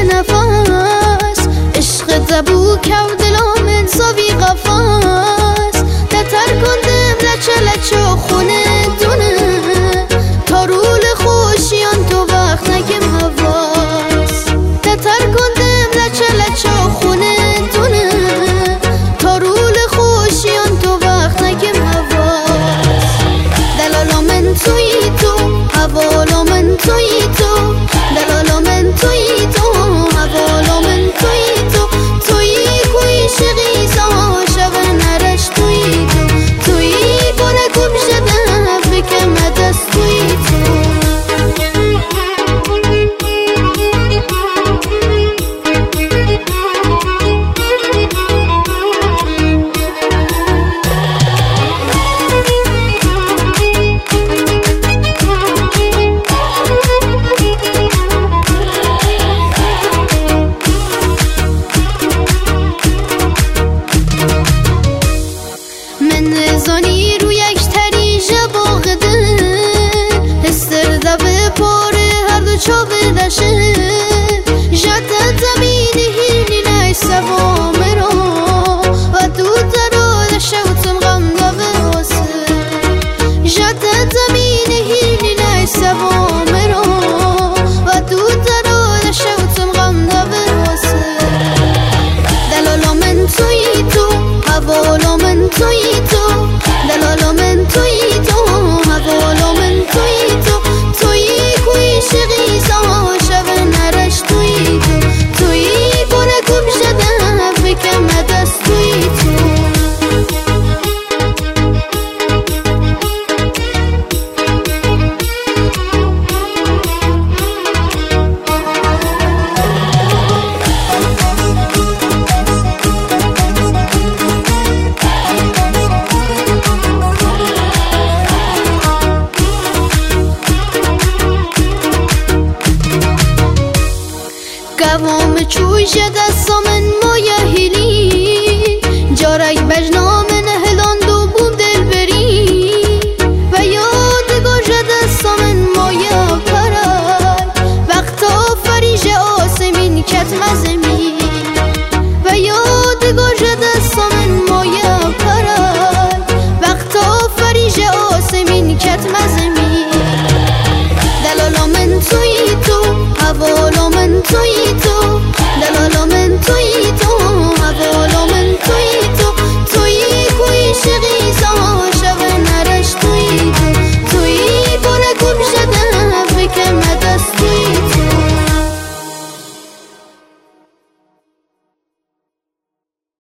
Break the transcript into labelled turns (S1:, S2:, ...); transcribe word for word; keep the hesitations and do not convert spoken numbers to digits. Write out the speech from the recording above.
S1: نفس عشق زبو کو دلو من صوی قفاس دتر کندم لچه لچه خونه دونه تا رول خوشیان تو وقت نگم حواس دتر کندم لچه لچه خونه دونه تا رول خوشیان تو وقت نگم حواس دلالا من توی تو حوالا من توی تو دلالا من توی تو حوالا من توی تو توی کوی شقیزا شب نرش توی تو توی باره کم شده بکم دست توی تو زانی رو یک تریجه باغده هستر دبه پاره هر دو چاوه دشه جده زمین هیلی نای سوا مرا و دو درا دشه و تم غم دبه واسه جده زمین هیلی نای سوا مرا و دو درا دشه و تم غم دبه واسه دلالا من توی تو حوالا من توی تو دلالا من توی تو حوالا من توی تو توی کوی شقیزا شب نرش توی تو توی باره کم شده بکم دست توی تو قوام چوش دستا من مایه هیلی جارک بجنام نهلان دو بوم دل بری و یادگار دستا من مایه پرای وقتا فریج آسمین کتم زمین و یادگار دستا من مایه پرای وقتا فریج آسمین کتم زمین دلالا من توی تو حوالا من توی تو دلالا من توی تو